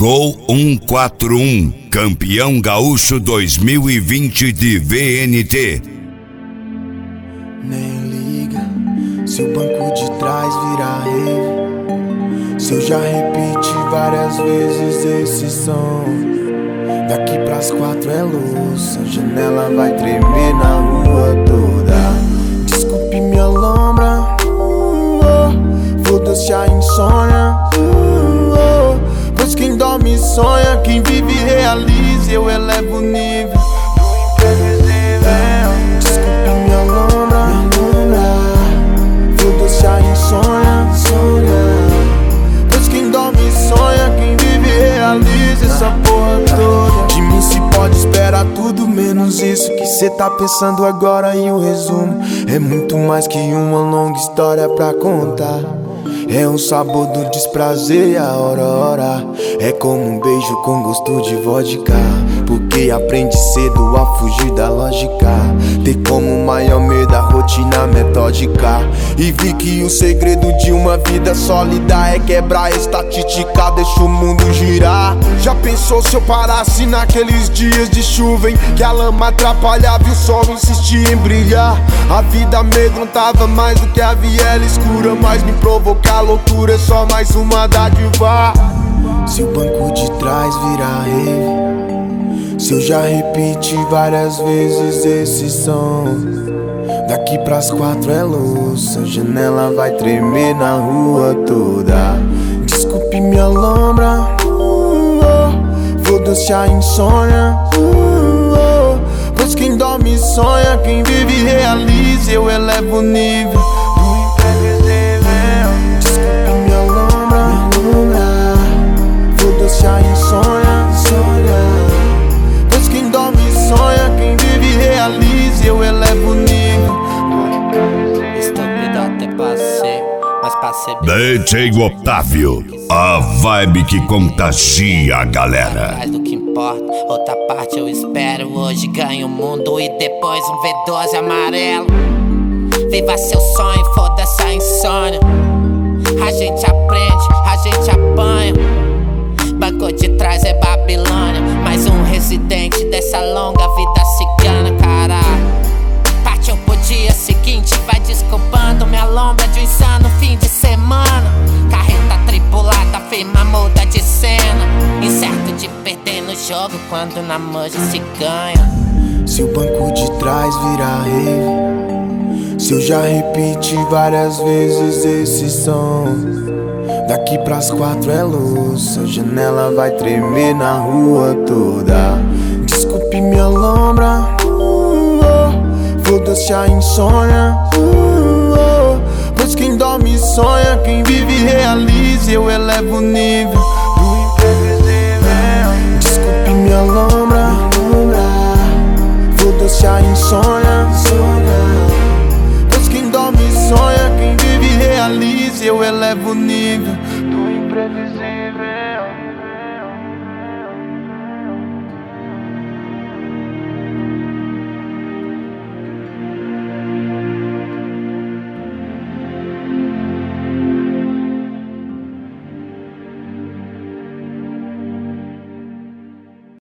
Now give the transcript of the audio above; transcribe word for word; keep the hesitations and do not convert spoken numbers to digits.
Gol cento e quarenta e um, campeão gaúcho dois mil e vinte de V N T. Nem liga se o banco de trás virar rave, se eu já repeti várias vezes esse som. Daqui pras quatro é luz, a janela vai tremer na rua toda. Desculpe minha lombra, uh, oh, foda-se a insônia, uh, oh, pois quem dorme sonha, quem vive realiza. Eu elevo o nível do imprevisível. Desculpe minha lombra, foda-se a insônia, pois quem dorme sonha, quem vive realiza. Essa porra toda de mim se pode esperar tudo menos isso que cê tá pensando agora. E o resumo é muito mais que uma longa história pra contar. É o sabor do desprazer e a hora, hora. É como um beijo com gosto de vodka, porque aprende cedo a fugir da lógica. Ter como maior medo a rotina metódica. E vi que o segredo de uma vida sólida é quebrar a estatística, deixa o mundo girar. Já pensou se eu parasse naqueles dias de chuva em que a lama atrapalhava e o sol insistia em brilhar? A vida amedrontava mais do que a viela escura, mas me provocar loucura é só mais uma dádiva. Se o banco de trás virar rave, se eu já repeti várias vezes esse som. Daqui pras quatro é luz, a janela vai tremer na rua toda. Desculpe minha lombra, uh, oh, foda-se a insônia, uh, oh, pois quem dorme sonha, quem vive realiza. Eu elevo o nível do imprevisível. Desculpe minha lombra, foda-se a insônia, pois quem dorme sonha, quem vive realiza. Eu elevo o nível. Estúpido até passei, mas passei D J Otávio, a vibe que contagia a galera. mais do que importa, outra parte eu espero. Hoje ganho o mundo e depois um V doze amarelo. Viva seu sonho, foda-se a insônia. A gente aprende, a gente apanha. Banco de trás é Babilônia, mais um residente dessa longa vida cigana, caralho. Partiu pro dia seguinte, vai desculpando minha lombra de um insano fim de semana. Carreta tripulada, firma muda de cena. Incerto de perder no jogo quando na manja se ganha. Se o banco de trás virar rave, se eu já repeti várias vezes esse som. Daqui pras quatro é luz, a janela vai tremer na rua toda. Desculpe minha lombra, uh, oh, foda-se a insônia, uh, oh, pois quem dorme sonha, quem vive realiza. Eu elevo o nível do imprevisível. Desculpe minha lombra, foda-se a insônia, pois quem dorme sonha, quem vive realiza. Eu elevo o nível do imprevisível.